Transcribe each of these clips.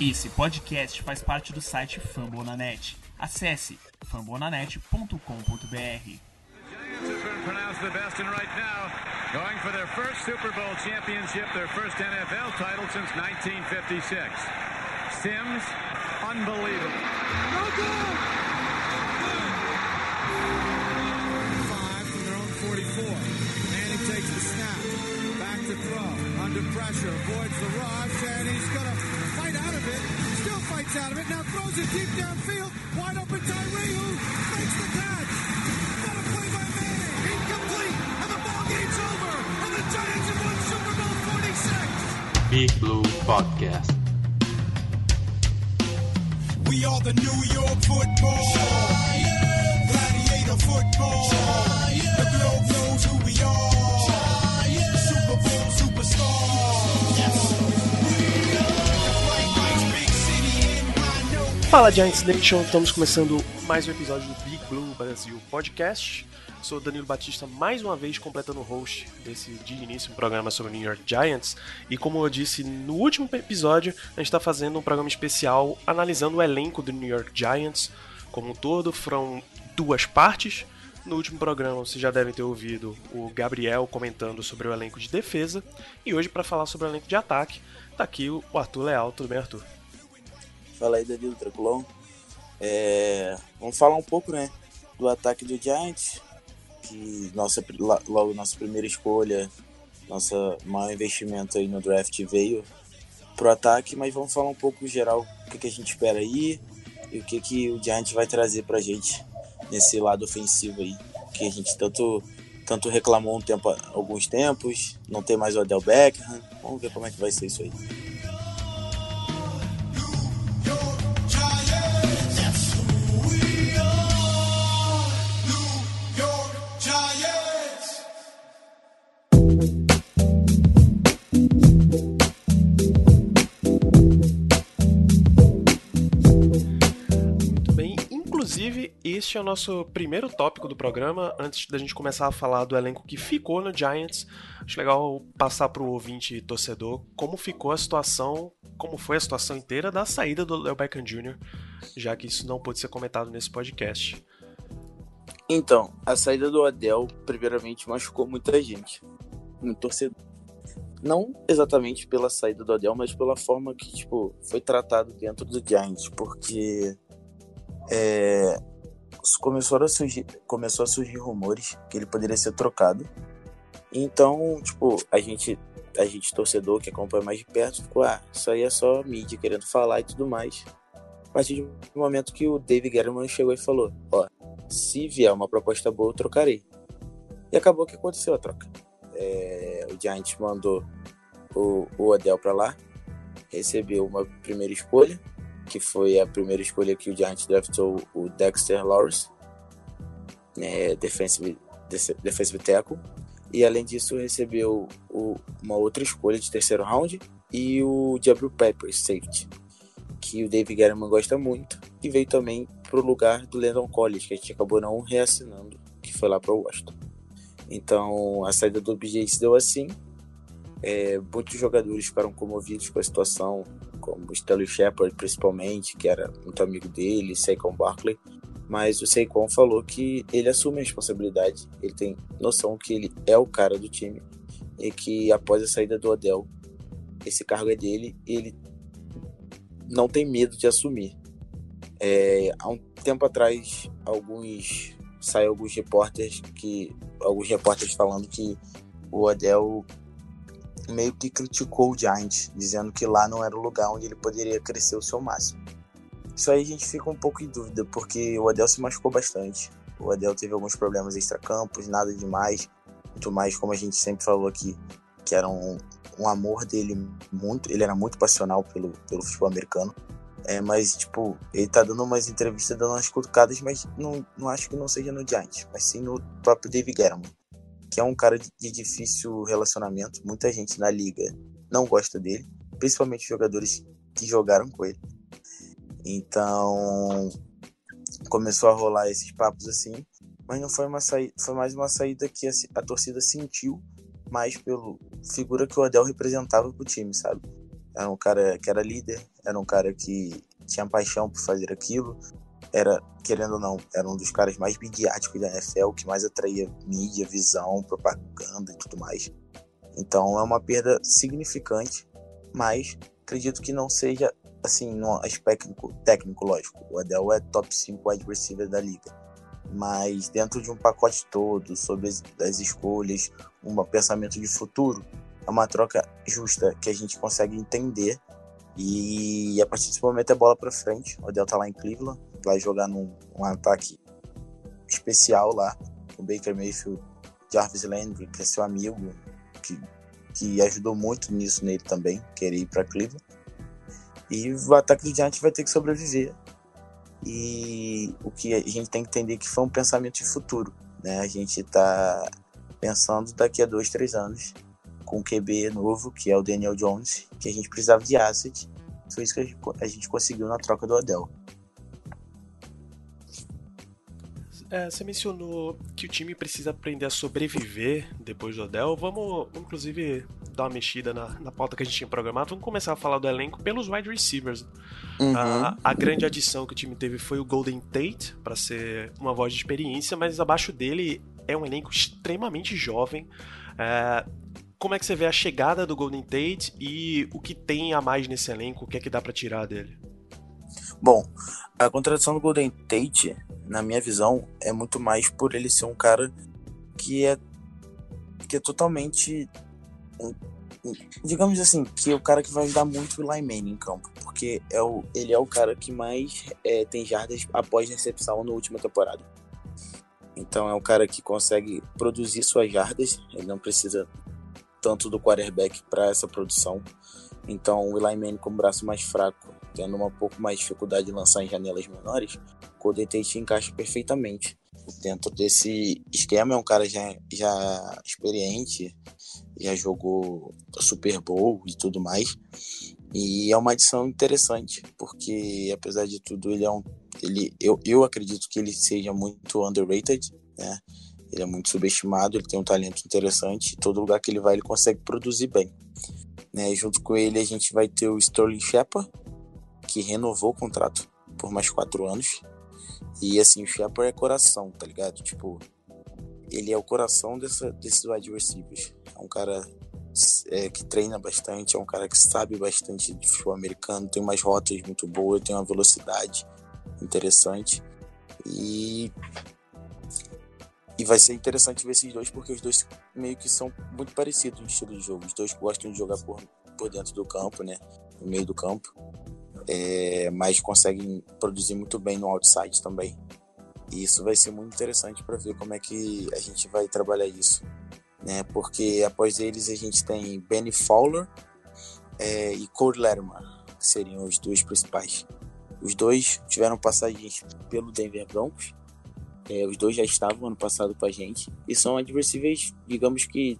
Esse podcast faz parte do site Fambonanet. Acesse fambonanet.com.br. Pronounced the best and right now going for their first Super Bowl championship, their first NFL title since 1956. Sims, unbelievable. No good. 5 from their own 44. Manning takes the snap. Back to throw. Under pressure. Avoids the rush. And he's going to fight out of it. Still fights out of it. Now throws it deep downfield. Wide open Tyree who makes the catch. Got a play by Manning. Incomplete. And the ball game's over. And the Giants have won Super Bowl 46. Big Blue Podcast. We are the New York football Giants. Gladiator football Giants. The globe knows who we are Giants. Super Bowl superstars. Yes, we are. Big city in my note. Fala Giants Nation, estamos começando mais um episódio do Big Blue Brasil Podcast. Sou Danilo Batista, mais uma vez completando o host desse de início, um programa sobre o New York Giants. E como eu disse no último episódio, a gente está fazendo um programa especial analisando o elenco do New York Giants como um todo. Foram duas partes. No último programa vocês já devem ter ouvido o Gabriel comentando sobre o elenco de defesa. E hoje, para falar sobre o elenco de ataque, tá aqui o Arthur Leal. Tudo bem, Arthur? Fala aí, Danilo, tranquilão. Vamos falar um pouco, né, do ataque do Giants, que logo nossa primeira escolha, nosso maior investimento aí no draft veio pro ataque, mas vamos falar um pouco geral o que a gente espera aí e o que o Giants vai trazer pra gente nesse lado ofensivo aí, que a gente tanto reclamou alguns tempos, não tem mais o Odell Beckham. Vamos ver como é que vai ser isso aí. Este é o nosso primeiro tópico do programa. Antes da gente começar a falar do elenco que ficou no Giants, acho legal passar para o ouvinte e torcedor como ficou a situação, como foi a situação inteira da saída do Odell Beckham Jr., já que isso não pôde ser comentado nesse podcast. Então, a saída do Odell, primeiramente, machucou muita gente, muito torcedor. Não exatamente pela saída do Odell, mas pela forma que foi tratado dentro do Giants, porque começou a surgir rumores que ele poderia ser trocado. Então, a gente torcedor que acompanha mais de perto, ficou, isso aí é só mídia querendo falar e tudo mais. A partir do momento que o David Gettleman chegou e falou, se vier uma proposta boa, eu trocarei. E acabou que aconteceu a troca. O Giants mandou o Odell para lá, recebeu uma primeira escolha, que foi a primeira escolha que o Giants draftou, o Dexter Lawrence, defensive tackle, e além disso recebeu uma outra escolha de terceiro round e o Jabril Peppers, safety, que o David Gettleman gosta muito, e veio também para o lugar do Landon Collins, que a gente acabou não reassinando, que foi lá para o Washington. Então a saída do OBJ se deu assim. Muitos jogadores ficaram comovidos com a situação, como o Sterling Shepard principalmente, que era muito amigo dele, Saquon Barkley, mas o Saquon falou que ele assume a responsabilidade, ele tem noção que ele é o cara do time e que após a saída do Odell, esse cargo é dele e ele não tem medo de assumir. Há um tempo atrás, saiu alguns repórteres falando que o Odell meio que criticou o Giants, dizendo que lá não era o lugar onde ele poderia crescer o seu máximo. Isso aí a gente fica um pouco em dúvida, porque o Odell se machucou bastante. O Odell teve alguns problemas extracampos, nada demais, muito mais, como a gente sempre falou aqui, que era um amor dele ele era muito passional pelo futebol americano. Mas ele tá dando umas entrevistas, dando umas cutucadas, mas não acho que não seja no Giants, mas sim no próprio David Gettleman, que é um cara de difícil relacionamento. Muita gente na liga não gosta dele, principalmente jogadores que jogaram com ele. Então, começou a rolar esses papos assim, mas não foi foi mais uma saída que a torcida sentiu mais pela figura que o Odell representava pro time, sabe? era um cara que era líder, era um cara que tinha paixão por fazer aquilo, era, querendo ou não, era um dos caras mais midiáticos da NFL, que mais atraía mídia, visão, propaganda e tudo mais. Então é uma perda significante, mas acredito que não seja assim no aspecto técnico, lógico. O Odell é top 5 wide receiver da liga, mas dentro de um pacote todo, sobre as escolhas, um pensamento de futuro, é uma troca justa que a gente consegue entender. E a partir desse momento é bola pra frente. O Odell tá lá em Cleveland, vai jogar num ataque especial lá, com o Baker Mayfield, Jarvis Landry, que é seu amigo, que ajudou muito nisso nele também, querer ir pra Cleveland. E o ataque do Giants vai ter que sobreviver. E o que a gente tem que entender que foi um pensamento de futuro, né? A gente tá pensando daqui a 2-3 anos com um QB novo, que é o Daniel Jones, que a gente precisava de asset. Foi isso que a gente conseguiu na troca do Odell. Você mencionou que o time precisa aprender a sobreviver depois do Odell. Vamos inclusive, dar uma mexida na pauta que a gente tinha programado. Vamos começar a falar do elenco pelos wide receivers. A grande adição que o time teve foi o Golden Tate, para ser uma voz de experiência, mas abaixo dele é um elenco extremamente jovem. Como é que você vê a chegada do Golden Tate e o que tem a mais nesse elenco? O que é que dá para tirar dele? Bom, a contratação do Golden Tate, na minha visão, é muito mais por ele ser um cara que é totalmente, digamos assim, que é o cara que vai ajudar muito o Eli Manning em campo, porque ele é o cara que mais tem jardas após recepção na última temporada. Então é um cara que consegue produzir suas jardas, ele não precisa tanto do quarterback para essa produção. Então o Eli Manning, com o braço mais fraco, tendo um pouco mais de dificuldade de lançar em janelas menores, o Golden Tate encaixa perfeitamente dentro desse esquema. É um cara já experiente, já jogou Super Bowl e tudo mais, e é uma adição interessante, porque apesar de tudo eu acredito que ele seja muito underrated, né? Ele é muito subestimado, ele tem um talento interessante, todo lugar que ele vai ele consegue produzir bem, né? Junto com ele a gente vai ter o Sterling Shepard, que renovou o contrato por mais 4 anos. E assim, o Shepard é coração, tá ligado? Tipo, ele é o coração desses wide receivers. É um cara que treina bastante, é um cara que sabe bastante de futebol americano, tem umas rotas muito boas, tem uma velocidade interessante. E vai ser interessante ver esses dois, porque os dois meio que são muito parecidos no estilo de jogo. Os dois gostam de jogar por dentro do campo, né? No meio do campo. Mas conseguem produzir muito bem no outside também. E isso vai ser muito interessante para ver como é que a gente vai trabalhar isso, né? Porque após eles a gente tem Benny Fowler e Cole Latimer, que seriam os dois principais. Os dois tiveram passagens pelo Denver Broncos. Os dois já estavam ano passado com a gente e são adversários, digamos que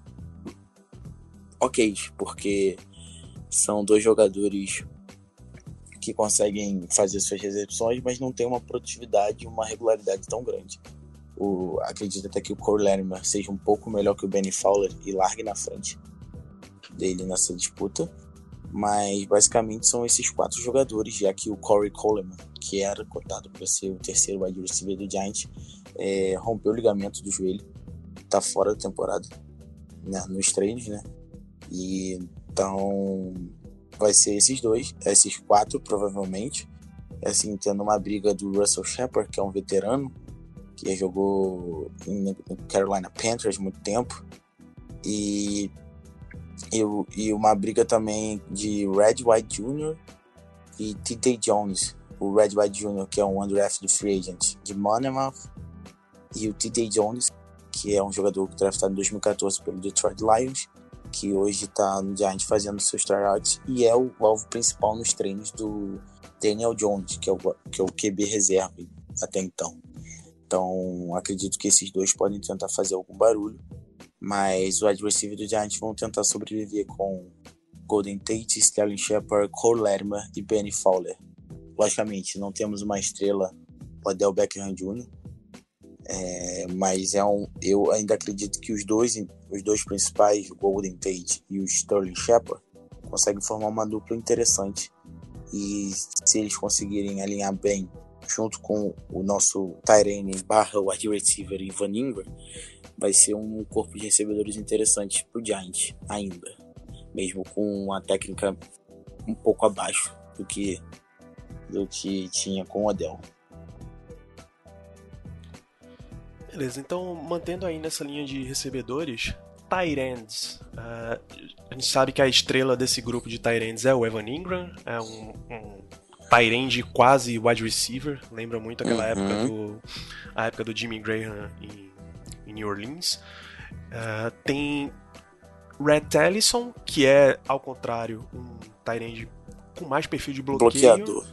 ok, porque são dois jogadores que conseguem fazer suas recepções, mas não tem uma produtividade e uma regularidade tão grande. Acredito até que o Cole Latimer seja um pouco melhor que o Benny Fowler e largue na frente dele nessa disputa, mas basicamente são esses 4 jogadores, já que o Corey Coleman, que era cotado para ser o terceiro wide receiver do Giants, rompeu o ligamento do joelho, tá fora da temporada, né, nos treinos, né? E então vai ser esses 4 provavelmente, assim, tendo uma briga do Russell Shepard, que é um veterano, que já jogou em Carolina Panthers há muito tempo, e uma briga também de Red White Jr. e T.J. Jones. O Red White Jr., que é um undrafted free agent de Monmouth, e o T.J. Jones, que é um jogador draftado em 2014 pelo Detroit Lions, que hoje está no Giants fazendo seus tryouts e é o alvo principal nos treinos do Daniel Jones, que é o QB reserva até então. Então, acredito que esses dois podem tentar fazer algum barulho, mas o wide receiver do Giants vão tentar sobreviver com Golden Tate, Sterling Shepard, Cole Latimer e Benny Fowler. Logicamente, não temos uma estrela, Odell Beckham Jr., mas eu ainda acredito que os dois principais, o Golden Tate e o Sterling Shepard, conseguem formar uma dupla interessante. E se eles conseguirem alinhar bem junto com o nosso tight end / wide receiver Evan Ingram, vai ser um corpo de recebedores interessantes pro Giants ainda, mesmo com uma técnica um pouco abaixo do que tinha com o Odell. Beleza, então mantendo aí nessa linha de recebedores, tight ends. A gente sabe que a estrela desse grupo de tight ends é o Evan Ingram, é um tight end quase wide receiver, lembra muito aquela época do Jimmy Graham em New Orleans. Tem Rhett Ellison, que é, ao contrário, um tight end com mais perfil de bloqueador.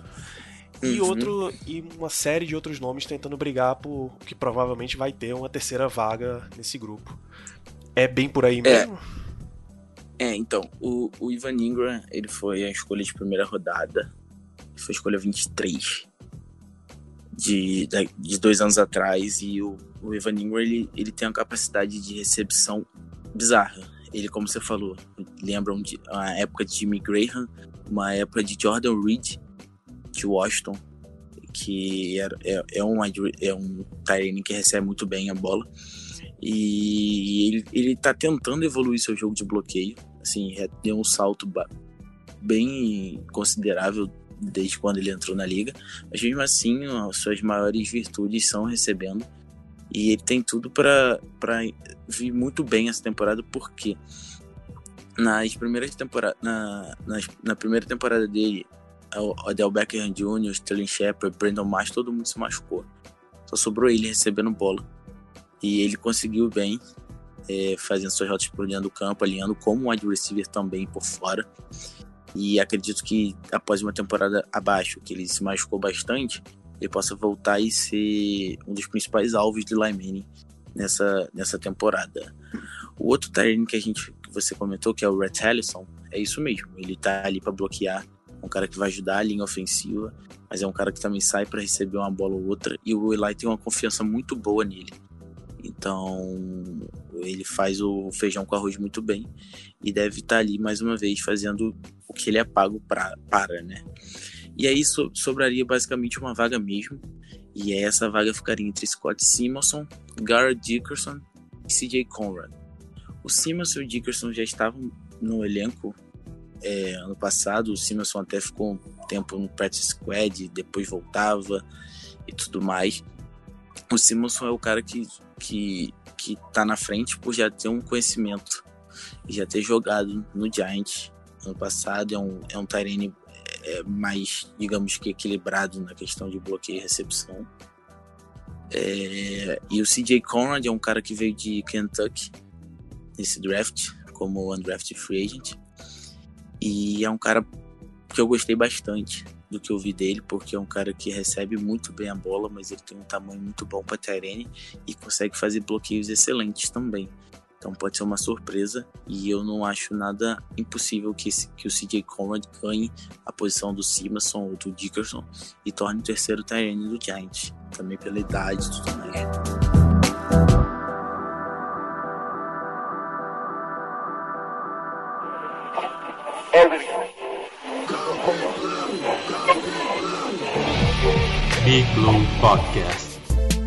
E uma série de outros nomes tentando brigar por que provavelmente vai ter uma terceira vaga nesse grupo. É bem por aí mesmo? Então, o Evan Ingram, ele foi a escolha de primeira rodada, foi a escolha 23 de 2 anos atrás, e o Evan Ingram, ele tem uma capacidade de recepção bizarra. Ele, como você falou, lembra uma época de Jimmy Graham, uma época de Jordan Reed, de Washington, que é um tight end que recebe muito bem a bola, e ele tá tentando evoluir seu jogo de bloqueio, assim, deu um salto bem considerável desde quando ele entrou na liga, mas mesmo assim as suas maiores virtudes são recebendo, e ele tem tudo para vir muito bem essa temporada, porque na primeira temporada dele, o Odell Beckham Jr., Sterling Shepard, Brandon Marsh, todo mundo se machucou. Só sobrou ele recebendo bola. E ele conseguiu bem, fazendo suas rotas por dentro do campo, alinhando como um wide receiver também por fora. E acredito que após uma temporada abaixo, que ele se machucou bastante, ele possa voltar e ser um dos principais alvos de Eli Manning nessa temporada. O outro tight end que você comentou, que é o Rhett Ellison, é isso mesmo. Ele tá ali para bloquear, um cara que vai ajudar a linha ofensiva, mas é um cara que também sai para receber uma bola ou outra, e o Eli tem uma confiança muito boa nele. Então ele faz o feijão com arroz muito bem e deve estar ali mais uma vez fazendo o que ele é pago para, né? E aí sobraria basicamente uma vaga mesmo, e essa vaga ficaria entre Scott Simonson, Garrett Dickerson e CJ Conrad. O Simonson e o Dickerson já estavam no elenco ano passado. O Simonson até ficou um tempo no practice squad, depois voltava e tudo mais. O Simonson é o cara que tá na frente por já ter um conhecimento e já ter jogado no Giants ano passado. É um tight end mais, digamos que equilibrado na questão de bloqueio e recepção. E o CJ Conrad é um cara que veio de Kentucky nesse draft como undrafted free agent, e é um cara que eu gostei bastante do que eu vi dele, porque é um cara que recebe muito bem a bola, mas ele tem um tamanho muito bom para tight end e consegue fazer bloqueios excelentes também. Então pode ser uma surpresa, e eu não acho nada impossível que o CJ Conrad ganhe a posição do Simonson ou do Dickerson e torne o terceiro tight end do Giants, também pela idade e tudo mais. Big Blue Podcast.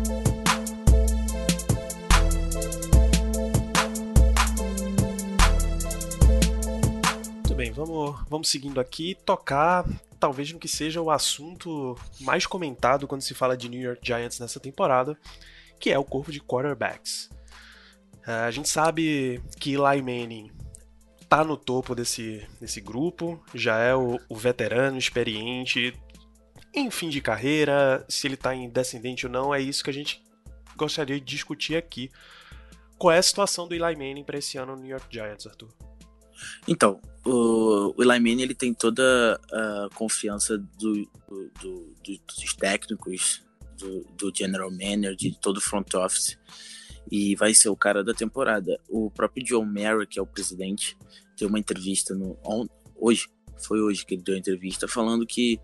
Muito bem, vamos seguindo aqui, tocar talvez no que seja o assunto mais comentado quando se fala de New York Giants nessa temporada, que é o corpo de quarterbacks. A gente sabe que Eli Manning tá no topo desse grupo, já é o veterano, experiente, em fim de carreira, se ele tá em descendente ou não, é isso que a gente gostaria de discutir aqui. Qual é a situação do Eli Manning para esse ano no New York Giants, Arthur? Então, o Eli Manning, ele tem toda a confiança dos técnicos, do general manager, de todo o front office, e vai ser o cara da temporada. O próprio John Mara, que é o presidente, deu uma entrevista hoje que ele deu a entrevista, falando que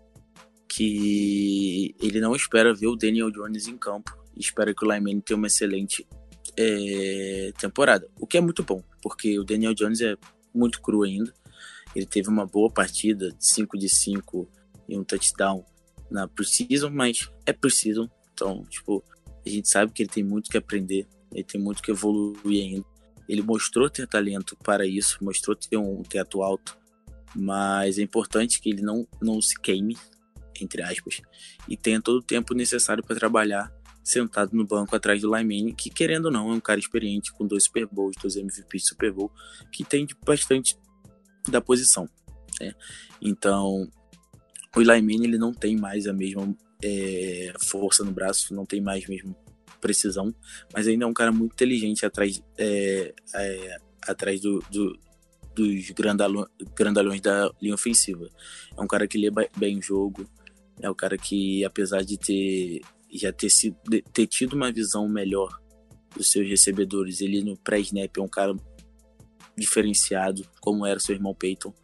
ele não espera ver o Daniel Jones em campo, e espera que o Eli Manning tenha uma excelente temporada, o que é muito bom, porque o Daniel Jones é muito cru ainda, Ele teve uma boa partida, 5 de 5 e um touchdown na Preseason, mas é Preseason, então, tipo, a gente sabe que ele tem muito que aprender, ele tem muito que evoluir ainda. Ele mostrou ter talento para isso, mostrou ter um teto alto, mas é importante que ele não se queime, entre aspas, e tenha todo o tempo necessário para trabalhar sentado no banco atrás do Lyman, que querendo ou não é um cara experiente, com 2 Super Bowls, 2 MVPs de Super Bowl, que tem bastante da posição, né? Então o Lyman, ele não tem mais a mesma força no braço, não tem mais mesmo precisão, mas ainda é um cara muito inteligente atrás dos grandalhões da linha ofensiva. É um cara que lê bem o jogo, é um cara que, apesar de ter tido uma visão melhor dos seus recebedores, ele no pré-snap é um cara diferenciado, como era seu irmão Peyton.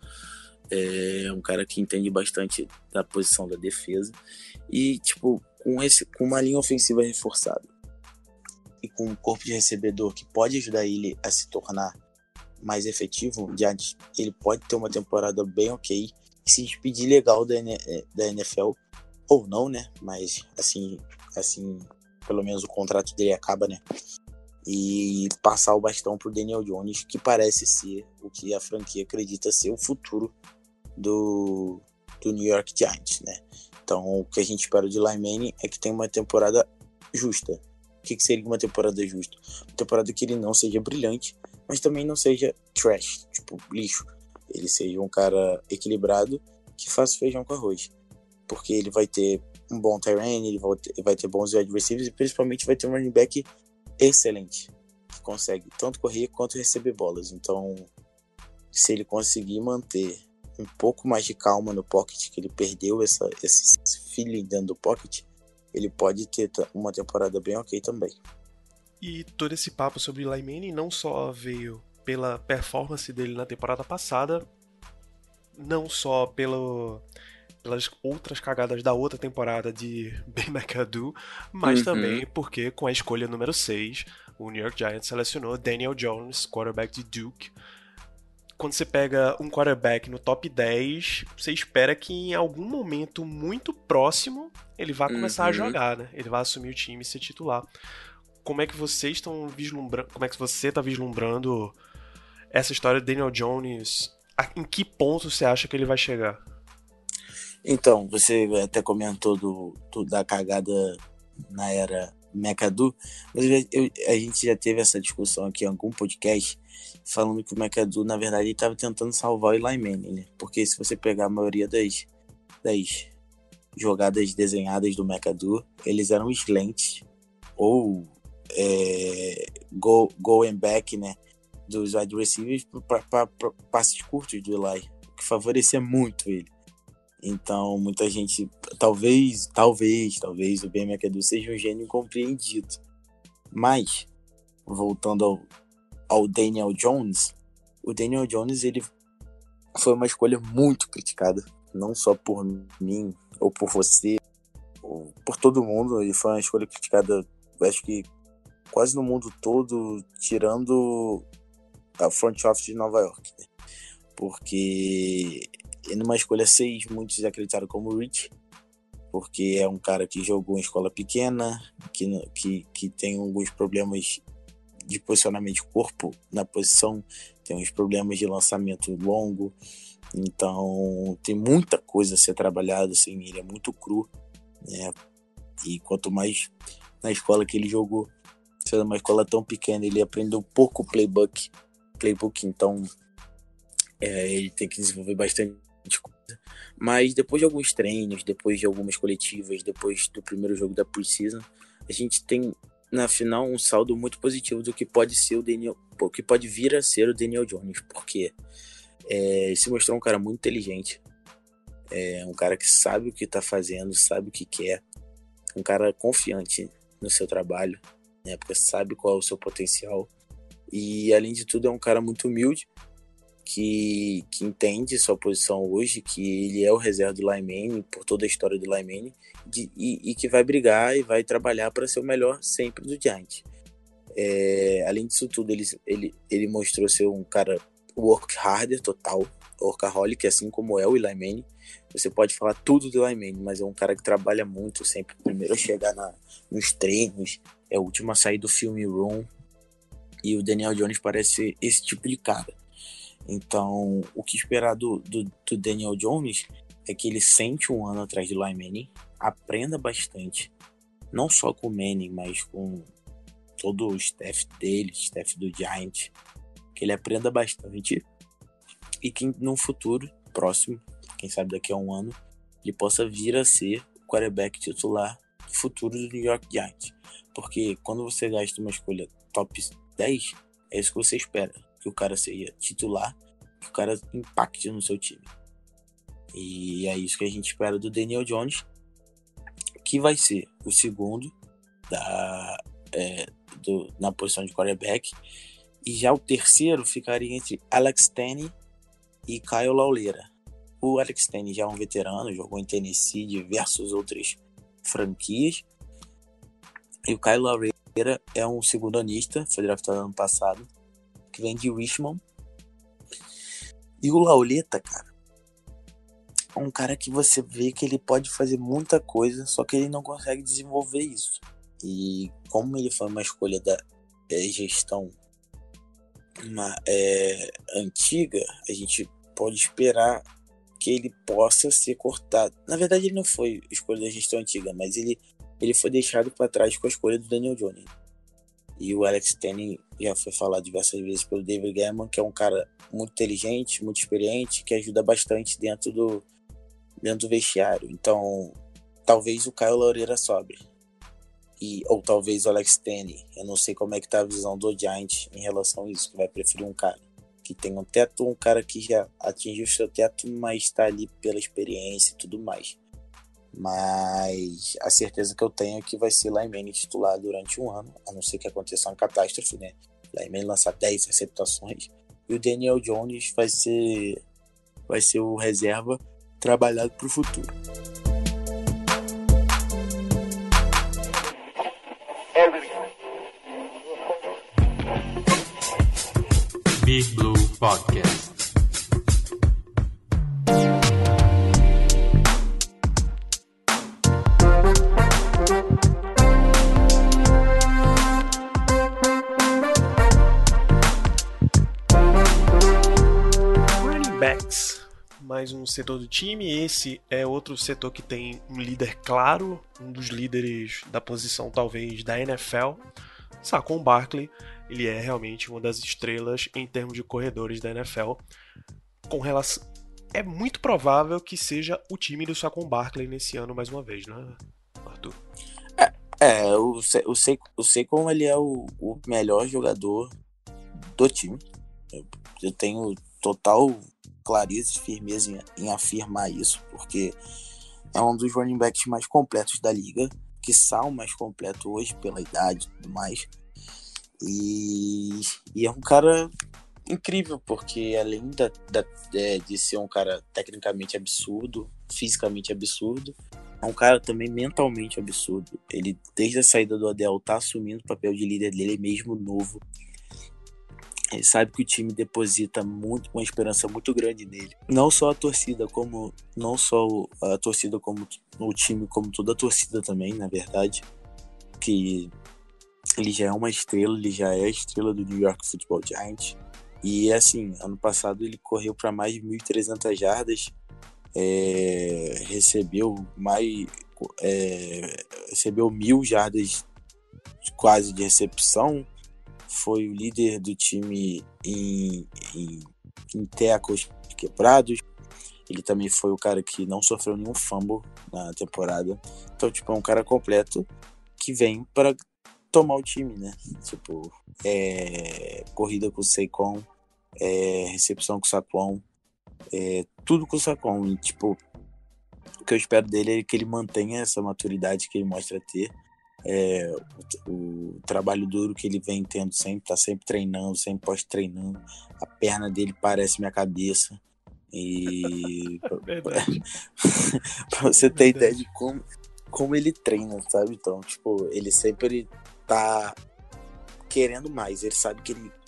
É um cara que entende bastante da posição da defesa. E, tipo, com uma linha ofensiva reforçada e com um corpo de recebedor que pode ajudar ele a se tornar mais efetivo, ele pode ter uma temporada bem ok e se despedir legal da NFL, ou não, né? Mas assim, pelo menos o contrato dele acaba, né? E passar o bastão pro Daniel Jones, que parece ser o que a franquia acredita ser o futuro do New York Giants, né? Então, o que a gente espera de Lyman é que tenha uma temporada justa. O que seria uma temporada justa? Uma temporada que ele não seja brilhante, mas também não seja trash, tipo lixo. Ele seja um cara equilibrado que faça feijão com arroz. Porque ele vai ter um bom tight end, ele vai ter bons wide receivers e principalmente vai ter um running back excelente, que consegue tanto correr quanto receber bolas. Então, se ele conseguir manter um pouco mais de calma no pocket, que ele perdeu esse feeling dentro do pocket, ele pode ter uma temporada bem ok também. E todo esse papo sobre Eli Manning não só veio pela performance dele na temporada passada, não só pelas outras cagadas da outra temporada de Ben McAdoo, mas também porque com a escolha número 6, o New York Giants selecionou Daniel Jones, quarterback de Duke. Quando você pega um quarterback no top 10, você espera que em algum momento muito próximo ele vá começar a jogar, né? Ele vai assumir o time e ser titular. Como é que vocês estão vislumbrando? Como é que você está vislumbrando essa história de Daniel Jones? Em que ponto você acha que ele vai chegar? Então, você até comentou da cagada na era McAdoo, mas a gente já teve essa discussão aqui em algum podcast, falando que o McAdoo, na verdade, estava tentando salvar o Eli Manning, né? Porque se você pegar a maioria das jogadas desenhadas do McAdoo, eles eram slants ou go and back, né, dos wide receivers para passes curtos do Eli, o que favorecia muito ele. Então, muita gente, talvez o Ben McAdoo seja um gênio incompreendido. Mas, voltando ao Daniel Jones, o Daniel Jones, ele foi uma escolha muito criticada, não só por mim, ou por você, ou por todo mundo. Ele foi uma escolha criticada, acho que quase no mundo todo, tirando a front office de Nova York, né? Porque numa escolha 6, muitos acreditaram como Rich, porque é um cara que jogou em escola pequena, que tem alguns problemas de posicionamento de corpo na posição, tem uns problemas de lançamento longo, então tem muita coisa a ser trabalhada, assim, ele é muito cru, né? E quanto mais na escola que ele jogou, sendo uma escola tão pequena, ele aprendeu pouco playbook, então ele tem que desenvolver bastante coisa. Mas depois de alguns treinos, depois de algumas coletivas, depois do primeiro jogo da Preseason, a gente tem na final um saldo muito positivo do que pode ser o que pode vir a ser o Daniel Jones, porque se mostrou um cara muito inteligente, um cara que sabe o que está fazendo, sabe o que quer, um cara confiante no seu trabalho, né, porque sabe qual é o seu potencial, e além de tudo é um cara muito humilde, que entende sua posição hoje, que ele é o reserva do Eli Manning, por toda a história do Eli Manning, e que vai brigar e vai trabalhar para ser o melhor sempre do Giants. Além disso tudo, ele mostrou ser um cara work harder total, workaholic, assim como é o Eli Manning. Você pode falar tudo do Eli Manning, mas é um cara que trabalha muito, sempre primeiro a chegar nos treinos, é o último a sair do film room, e o Daniel Jones parece ser esse tipo de cara. Então, o que esperar do Daniel Jones é que ele sente um ano atrás do Eli Manning, aprenda bastante, não só com o Manning, mas com todo o staff dele, staff do Giants, que ele aprenda bastante e que no futuro próximo, quem sabe daqui a um ano, ele possa vir a ser o quarterback titular do futuro do New York Giants. Porque quando você gasta uma escolha top 10, é isso que você espera, que o cara seja titular, que o cara impacte no seu time. E é isso que a gente espera do Daniel Jones, que vai ser o segundo na posição de quarterback, e já o terceiro ficaria entre Alex Tanney e Kyle Laulera. O Alex Tanney já é um veterano, jogou em Tennessee, diversas outras franquias, e o Kyle Laulera é um segundanista, foi draftado ano passado, que vem de Richmond. E o Lauleta, cara, é um cara que você vê que ele pode fazer muita coisa, só que ele não consegue desenvolver isso. E como ele foi uma escolha da gestão antiga, a gente pode esperar que ele possa ser cortado. Na verdade, ele não foi escolha da gestão antiga, mas ele foi deixado para trás com a escolha do Daniel Jones. E o Alex Tanney já foi falado diversas vezes pelo David Gettleman, que é um cara muito inteligente, muito experiente, que ajuda bastante dentro do vestiário. Então, talvez o Kyle Laulera sobre. Ou talvez o Alex Tanney. Eu não sei como é que tá a visão do Giants em relação a isso, que vai preferir um cara que tem um teto, um cara que já atingiu o seu teto, mas está ali pela experiência e tudo mais. Mas a certeza que eu tenho é que vai ser Eli Manning titular durante um ano, a não ser que aconteça uma catástrofe, né? Eli Manning lançar 10 receptações, e o Daniel Jones vai ser o reserva trabalhado para o futuro. Big Blue Podcast. Running backs, mais um setor do time. Esse é outro setor que tem um líder claro, um dos líderes da posição talvez da NFL. Saquon Barkley, ele é realmente uma das estrelas em termos de corredores da NFL. É muito provável que seja o time do Saquon Barkley nesse ano mais uma vez, né, Arthur? O Saquon, ele é o melhor jogador do time. Eu tenho total clareza e firmeza em afirmar isso, porque é um dos running backs mais completos da liga, quiçá o mais completo hoje pela idade e tudo mais. E é um cara incrível, porque além de ser um cara tecnicamente absurdo, fisicamente absurdo, é um cara também mentalmente absurdo. Ele, desde a saída do Odell, tá assumindo o papel de líder dele mesmo novo. Ele sabe que o time deposita uma esperança muito grande nele. Não só a torcida, como o time, como toda a torcida também, na verdade. Que ele já é uma estrela, ele já é a estrela do New York Football Giants. E assim, ano passado ele correu para mais de 1.300 jardas, recebeu 1.000 jardas quase de recepção, foi o líder do time em tackles quebrados. Ele também foi o cara que não sofreu nenhum fumble na temporada. Então, tipo, é um cara completo que vem para tomar o time, né? Tipo, corrida com o Saquon, recepção com o Saquon, tudo com o Saquon. E, tipo, o que eu espero dele é que ele mantenha essa maturidade que ele mostra ter. O trabalho duro que ele vem tendo sempre, tá sempre treinando, sempre pós-treinando. A perna dele parece minha cabeça. E pra você ter ideia de como ele treina, sabe? Então, tipo, ele sempre tá querendo mais. Ele sabe que ele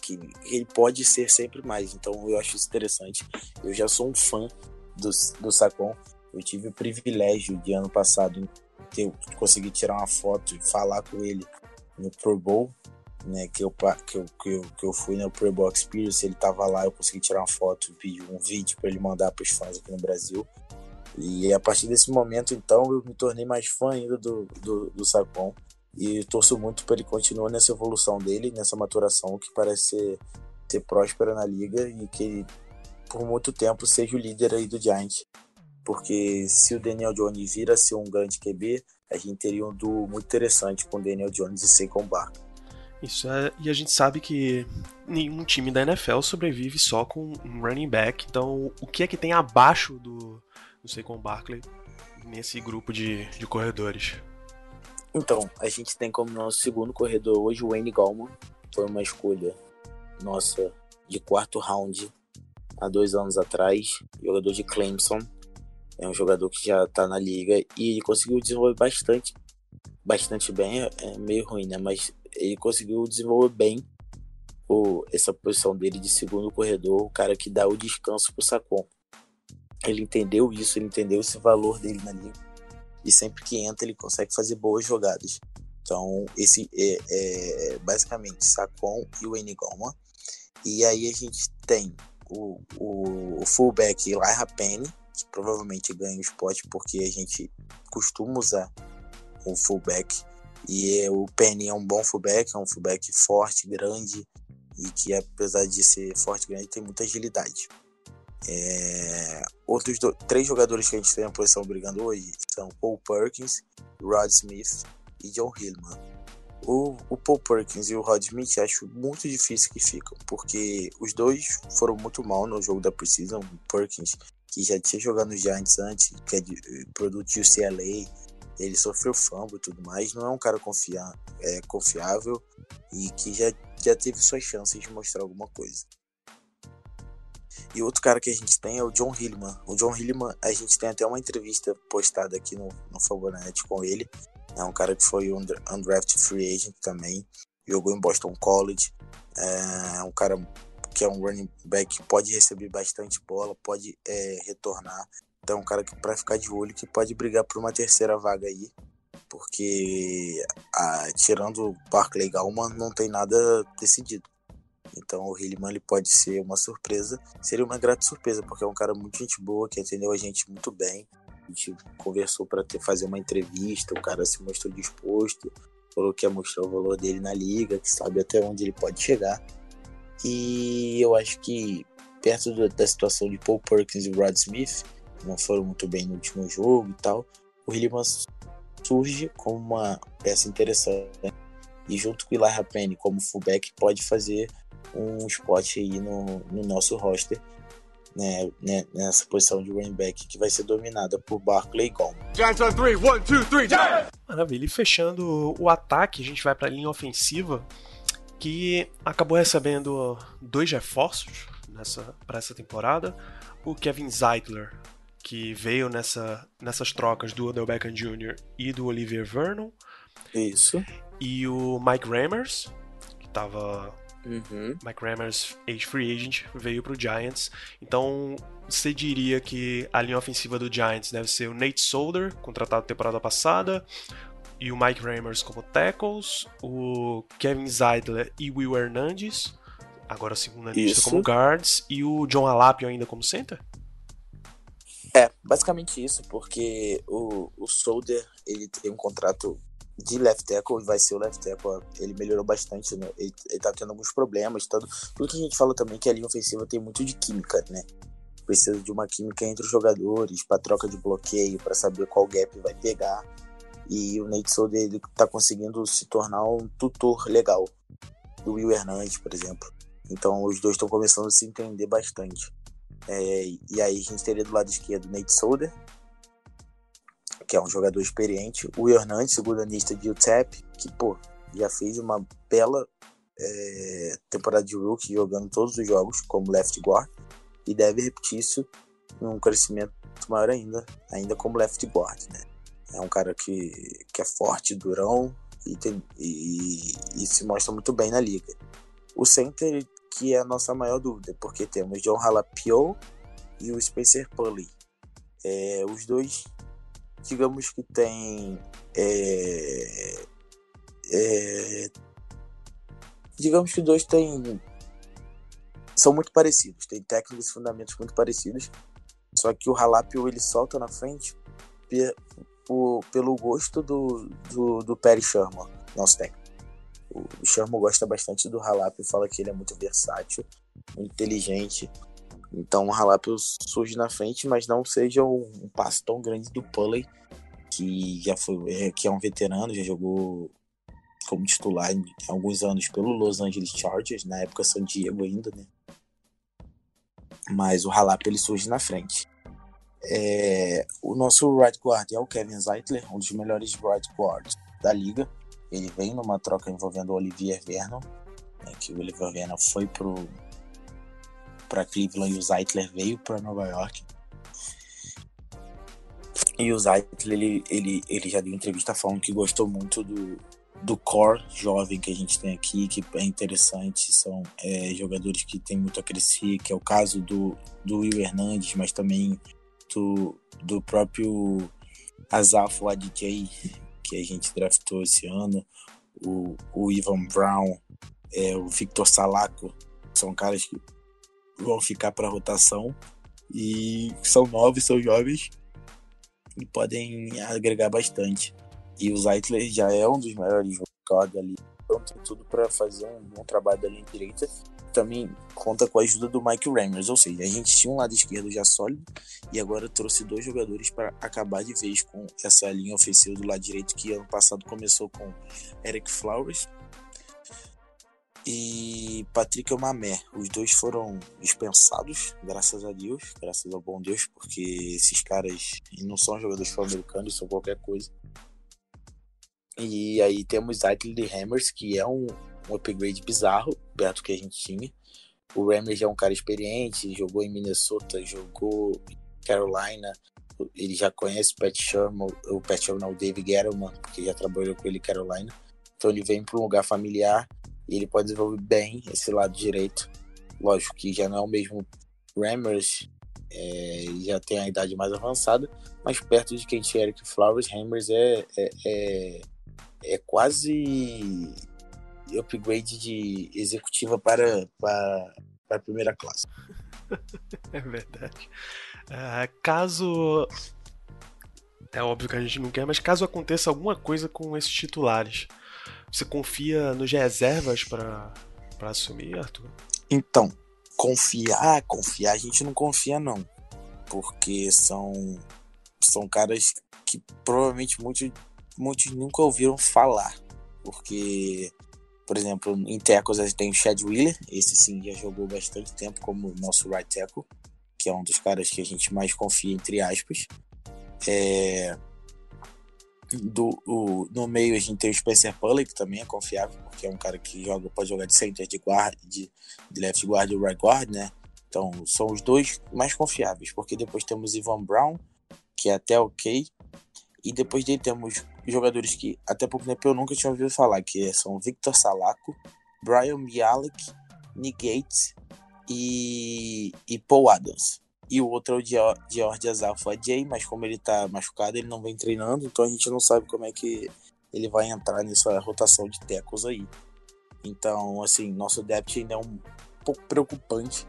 que ele pode ser sempre mais. Então eu acho isso interessante. Eu já sou um fã do Saquon. Eu tive o privilégio de ano passado de conseguir tirar uma foto e falar com ele no Pro Bowl, né, que eu fui no Pro Bowl Experience. Ele tava lá, eu consegui tirar uma foto e pedir um vídeo para ele mandar para os fãs aqui no Brasil. E a partir desse momento, então, eu me tornei mais fã ainda do Saquon. E torço muito para ele continuar nessa evolução dele, nessa maturação que parece ser próspera na liga e que ele, por muito tempo, seja o líder aí do Giants. Porque se o Daniel Jones vir a ser um grande QB, a gente teria um duo muito interessante com o Daniel Jones e Saquon Barkley. Isso e a gente sabe que nenhum time da NFL sobrevive só com um running back. Então, o que é que tem abaixo do Saquon Barkley nesse grupo de corredores? Então, a gente tem como nosso segundo corredor hoje o Wayne Gallman. Foi uma escolha nossa de 4º round há 2 anos atrás. Jogador de Clemson. É um jogador que já está na liga e ele conseguiu desenvolver bastante bem. É meio ruim, né? Mas ele conseguiu desenvolver bem essa posição dele de segundo corredor, o cara que dá o descanso pro Saquon. Ele entendeu isso, ele entendeu esse valor dele na liga. E sempre que entra, ele consegue fazer boas jogadas. Então, esse é basicamente Saquon e o Wayne Gallman. E aí a gente tem o fullback Elijah Penny, que provavelmente ganha o spot porque a gente costuma usar o fullback. E o Penny é um bom fullback, é um fullback forte, grande, e que apesar de ser forte e grande, tem muita agilidade. Outros 3 jogadores que a gente tem na posição brigando hoje são Paul Perkins, Rod Smith e John Hillman. O Paul Perkins e o Rod Smith acho muito difícil que ficam, porque os dois foram muito mal no jogo da Preseason. O Perkins, que já tinha jogado nos Giants antes, que é produto de UCLA, ele sofreu fumble e tudo mais, não é um cara confiável e que já teve suas chances de mostrar alguma coisa. E outro cara que a gente tem é o John Hillman. O John Hillman, a gente tem até uma entrevista postada aqui no Fambonanet com ele. É um cara que foi um undrafted free agent também, jogou em Boston College. É um cara que é um running back que pode receber bastante bola, pode retornar. Então é um cara que, para ficar de olho, que pode brigar por uma terceira vaga aí, porque tirando o Barkley e Gallman, não tem nada decidido. Então o Hillman, ele pode ser uma surpresa, seria uma grata surpresa, porque é um cara muito gente boa, que atendeu a gente muito bem. A gente conversou para fazer uma entrevista, o cara se mostrou disposto, falou que ia mostrar o valor dele na liga, que sabe até onde ele pode chegar. E eu acho que perto da situação de Paul Perkins e Rod Smith, não foram muito bem no último jogo e tal, o Hillman surge como uma peça interessante, e junto com o Elijah Penny como fullback pode fazer um spot aí no nosso roster, né, nessa posição de running back que vai ser dominada por Barkley e Gallman. Giants on 3, 1, 2, 3, Giants! Maravilha, e fechando o ataque, a gente vai para a linha ofensiva, que acabou recebendo 2 reforços para essa temporada. O Kevin Zeitler, que veio nessas trocas do Odell Beckham Jr. e do Olivier Vernon. Isso. E o Mike Rammers, que estava... Uhum. Mike Rammers, ex-free agent, veio pro Giants. Então, você diria que a linha ofensiva do Giants deve ser o Nate Solder, contratado temporada passada, e o Mike Rammers como tackles, o Kevin Zeitler e o Will Hernandez, agora segunda lista como guards, e o John Halapio ainda como center? Basicamente isso, porque o Solder, ele tem um contrato de left tackle e vai ser o left tackle. Ele melhorou bastante, né? Ele tá tendo alguns problemas, tudo que a gente fala também, que a linha ofensiva tem muito de química, né? Precisa de uma química entre os jogadores, para troca de bloqueio, para saber qual gap vai pegar. E o Nate Solder, ele tá conseguindo se tornar um tutor legal do Will Hernandez, por exemplo. Então os dois estão começando a se entender bastante. E aí a gente teria do lado esquerdo o Nate Solder, que é um jogador experiente, o Will Hernandez, segunda lista de UTEP, que já fez uma bela temporada de rookie, jogando todos os jogos como left guard, e deve repetir isso num crescimento maior ainda como left guard, né? É um cara que é forte, durão, e se mostra muito bem na liga. O center, que é a nossa maior dúvida, porque temos John Halapio e o Spencer Pulley. Os dois, digamos que tem... digamos que os dois são muito parecidos, tem técnicos e fundamentos muito parecidos, só que o Halapio ele solta na frente pelo gosto do Perry Sherman, nosso técnico. O Sherman gosta bastante do Halapio, fala que ele é muito versátil, muito inteligente. Então o Halapio surge na frente, mas não seja um passo tão grande do Pulley, que é um veterano, já jogou como titular há alguns anos pelo Los Angeles Chargers, na época San Diego ainda, né? Mas o Halapio ele surge na frente. O nosso right guard é o Kevin Zeitler, um dos melhores right guards da liga. Ele vem numa troca envolvendo o Olivier Vernon, né, que o Olivier Vernon foi para Cleveland e o Zeitler veio para Nova York. E o Zeitler ele já deu entrevista falando que gostou muito do core jovem que a gente tem aqui, que é interessante, são jogadores que tem muito a crescer, que é o caso do Will Hernandes, mas também do próprio Asaf Adjei, que a gente draftou esse ano, o Ivan Brown, o Victor Salaco, são caras que vão ficar para rotação e são novos, são jovens e podem agregar bastante. E o Zeitler já é um dos melhores jogadores ali, então tem tudo para fazer um bom trabalho da linha direita. Também conta com a ajuda do Mike Remmers, ou seja, a gente tinha um lado esquerdo já sólido e agora trouxe 2 jogadores para acabar de vez com essa linha ofensiva do lado direito, que ano passado começou com Eric Flowers e Patrick Mamé. Os 2 foram dispensados, graças a Deus, graças ao bom Deus, porque esses caras não são jogadores sul-americanos, são qualquer coisa. E aí temos Zeitler e Remmers, que é um upgrade bizarro, perto do que a gente tinha. O Remmers já é um cara experiente, jogou em Minnesota, jogou em Carolina, ele já conhece o David Gettleman, porque já trabalhou com ele em Carolina. Então ele vem para um lugar familiar e ele pode desenvolver bem esse lado direito. Lógico que já não é o mesmo Remmers, já tem a idade mais avançada, mas perto de quem tinha Eric Flowers, Remmers é quase upgrade de executiva para a primeira classe. É verdade. Caso... É óbvio que a gente não quer, mas caso aconteça alguma coisa com esses titulares, você confia nos reservas para assumir, Arthur? Então, confiar a gente não confia não, porque são caras que provavelmente muitos nunca ouviram falar, porque, por exemplo, em tackles a gente tem o Chad Wheeler, esse sim já jogou bastante tempo como nosso right tackle, que é um dos caras que a gente mais confia, entre aspas. No meio a gente tem o Spencer Pulley, que também é confiável, porque é um cara que pode jogar de center, de guard, de left guard e right guard, né? Então são os 2 mais confiáveis, porque depois temos Ivan Brown, que é até ok, e depois dele temos jogadores que até pouco tempo eu nunca tinha ouvido falar, que são Victor Salaco, Brian Bialik, Nick Gates e Paul Adams. E o outro é o George Asaf Adjei, mas como ele tá machucado, ele não vem treinando, então a gente não sabe como é que ele vai entrar nessa rotação de tackles aí. Então, assim, nosso depth ainda é um pouco preocupante,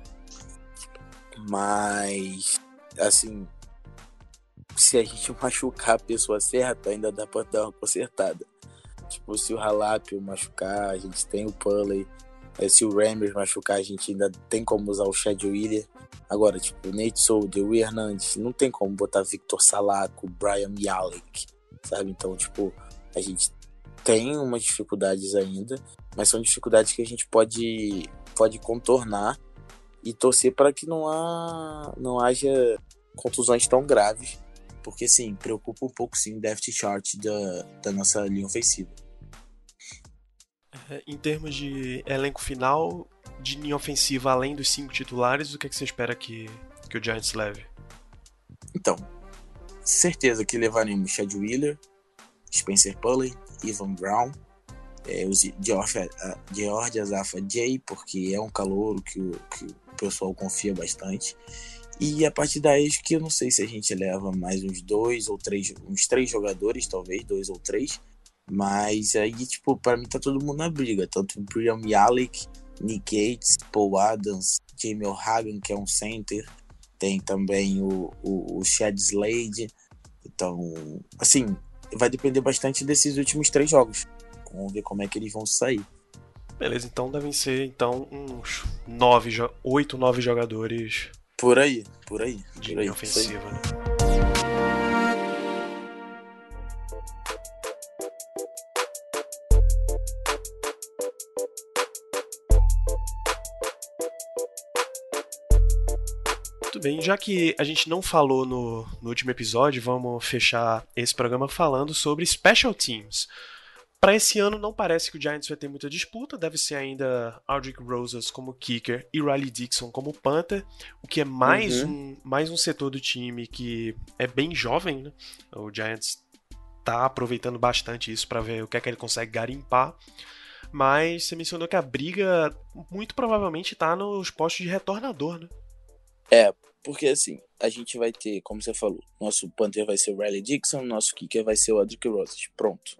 mas, assim, se a gente machucar a pessoa certa, ainda dá pra dar uma consertada. Tipo, se o Halapio machucar, a gente tem o Pulley. Se o Remmers machucar, a gente ainda tem como usar o Chad Wheeler. Agora, tipo, Nate Soldier, o Hernandes, não tem como botar Victor Salaco, Brian Bialik, sabe? Então, tipo, a gente tem umas dificuldades ainda, mas são dificuldades que a gente pode contornar e torcer para que não haja contusões tão graves, porque, sim, preocupa um pouco, sim, o depth chart da nossa linha ofensiva. Em termos de elenco final, de linha ofensiva, além dos 5 titulares, o que você espera que o Giants leve? Então, certeza que levaremos Chad Wheeler, Spencer Pulley, Ivan Brown, o George Azafa Jay, porque é um calouro que o pessoal confia bastante. E a partir daí, acho que eu não sei se a gente leva mais uns 3 jogadores, talvez, 2 ou 3. Mas aí, tipo, pra mim tá todo mundo na briga. Tanto o Brian Malik, Nick Gates, Paul Adams, Jamie O'Hagan, que é um center. Tem também o Chad Slade. Então, assim, vai depender bastante desses últimos 3 jogos. Vamos ver como é que eles vão sair. Beleza, então devem ser uns 8, 9 jogadores Por aí. de linha ofensiva, né? Muito bem, já que a gente não falou no último episódio, vamos fechar esse programa falando sobre Special Teams. Para esse ano não parece que o Giants vai ter muita disputa, deve ser ainda Aldrick Rosas como kicker e Riley Dixon como punter, o que é mais um setor do time que é bem jovem, né? O Giants tá aproveitando bastante isso para ver o que é que ele consegue garimpar, mas você mencionou que a briga muito provavelmente tá nos postos de retornador, né? Porque assim, a gente vai ter, como você falou, nosso punter vai ser o Riley Dixon, nosso kicker vai ser o Aldrick Rosas, pronto.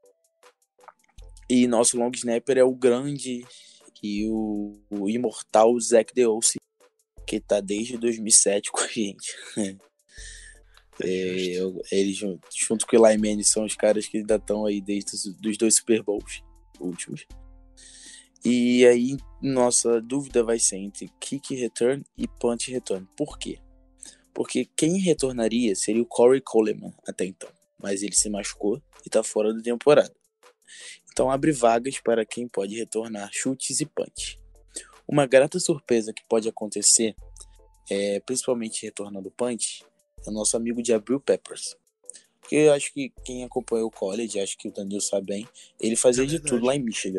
E nosso long snapper é o grande e o imortal Zach DeOssie, que tá desde 2007 com a gente. Eles, junto com o Eli Manning, são os caras que ainda estão aí desde os 2 Super Bowls últimos. E aí, nossa dúvida vai ser entre kick return e punt return. Por quê? Porque quem retornaria seria o Corey Coleman até então, mas ele se machucou e tá fora da temporada. Então abre vagas para quem pode retornar chutes e punch. Uma grata surpresa que pode acontecer, principalmente retornando punch, é o nosso amigo Jabril Peppers. Porque eu acho que quem acompanhou o college, acho que o Daniel sabe bem, ele fazia de tudo lá em Michigan.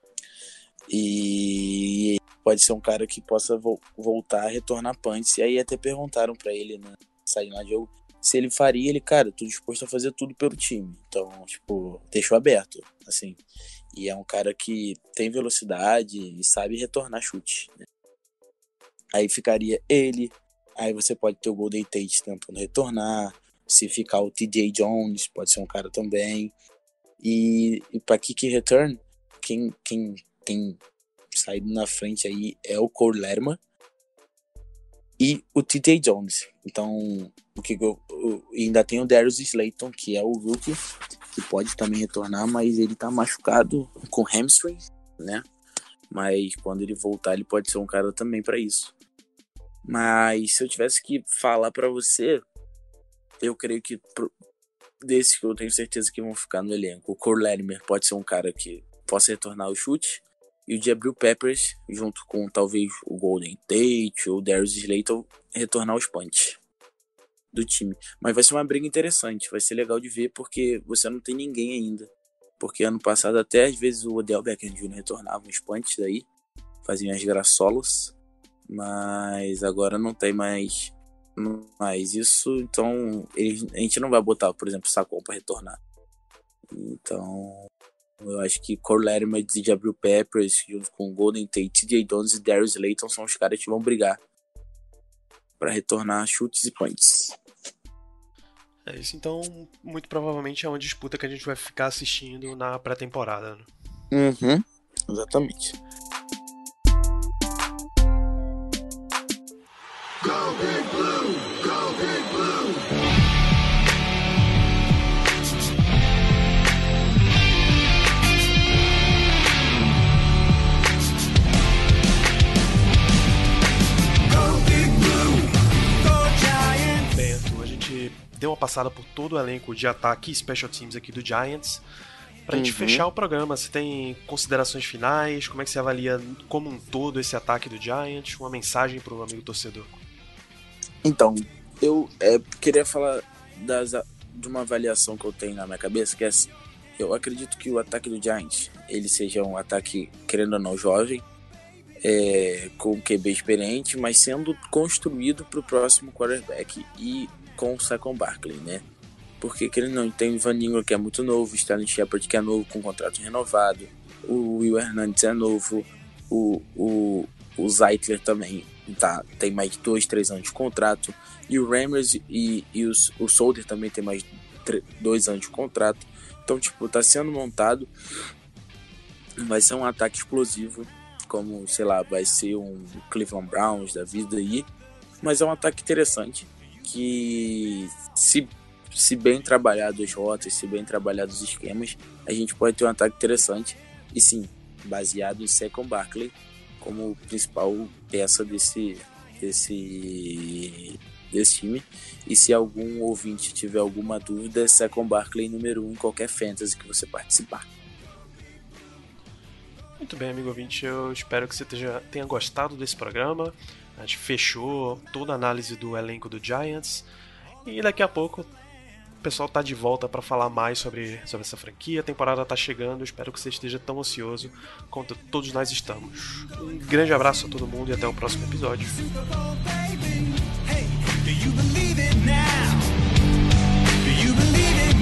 E pode ser um cara que possa voltar a retornar punch. E aí até perguntaram para ele na saída de jogo se ele faria. Ele, cara, tô disposto a fazer tudo pelo time. Então, tipo, deixou aberto, assim. E é um cara que tem velocidade e sabe retornar chute, né? Aí ficaria ele. Aí você pode ter o Golden Tate tentando retornar. Se ficar o TJ Jones, pode ser um cara também. E pra kick return, quem tem saído na frente aí é o Cole Lerma e o TJ Jones. Então, ainda tem o Darius Slayton, que é o rookie, que pode também retornar, mas ele tá machucado com hamstring, né? Mas quando ele voltar, ele pode ser um cara também para isso. Mas se eu tivesse que falar para você, eu creio que desses que eu tenho certeza que vão ficar no elenco, o Cole Lerma pode ser um cara que possa retornar o chute, e o Jabril Peppers, junto com talvez o Golden Tate ou o Darius Slayton, retornar os punch do time. Mas vai ser uma briga interessante, vai ser legal de ver, porque você não tem ninguém ainda. Porque ano passado até às vezes o Odell Beckham Jr. retornava uns punch daí, faziam as graçolas, mas agora não tem mais isso, então a gente não vai botar, por exemplo, o Saquon para retornar. Então eu acho que Cole Lerma e Jabril Peppers, junto com Golden Tate, TJ Jones e Darius Slayton, são os caras que vão brigar para retornar chutes e punts. É isso, então muito provavelmente é uma disputa que a gente vai ficar assistindo na pré-temporada, né? Exatamente. Go Big Blue! Go Big Blue! Deu uma passada por todo o elenco de ataque e special teams aqui do Giants. Pra gente fechar o programa, você tem considerações finais? Como é que você avalia como um todo esse ataque do Giants? Uma mensagem pro amigo torcedor? Então, eu queria falar de uma avaliação que eu tenho na minha cabeça, que é assim, eu acredito que o ataque do Giants, ele seja um ataque, querendo ou não, jovem, com QB experiente, mas sendo construído pro próximo quarterback e com o Saquon Barkley, né? Porque, querendo ou não, tem o Ivan Ingram, que é muito novo, o Sterling Shepard, que é novo, com contrato renovado, o Will Hernandez é novo, o Zeitler também tem mais 2-3 anos de contrato, e o Ramers e o Solder também tem mais 2 anos de contrato. Então, tipo, tá sendo montado, vai ser um ataque explosivo, como, sei lá, vai ser um Cleveland Browns da vida aí, mas é um ataque interessante, que se bem trabalhado as rotas, se bem trabalhados os esquemas, a gente pode ter um ataque interessante, e sim, baseado em Saquon Barkley como principal peça desse time. E se algum ouvinte tiver alguma dúvida, Saquon Barkley número 1 em qualquer fantasy que você participar. Muito bem, amigo ouvinte, eu espero que você tenha gostado desse programa. A gente fechou toda a análise do elenco do Giants e daqui a pouco o pessoal tá de volta para falar mais sobre essa franquia. A temporada tá chegando, eu espero que você esteja tão ansioso quanto todos nós estamos. Um grande abraço a todo mundo e até o próximo episódio. Do you believe it now? Do you believe it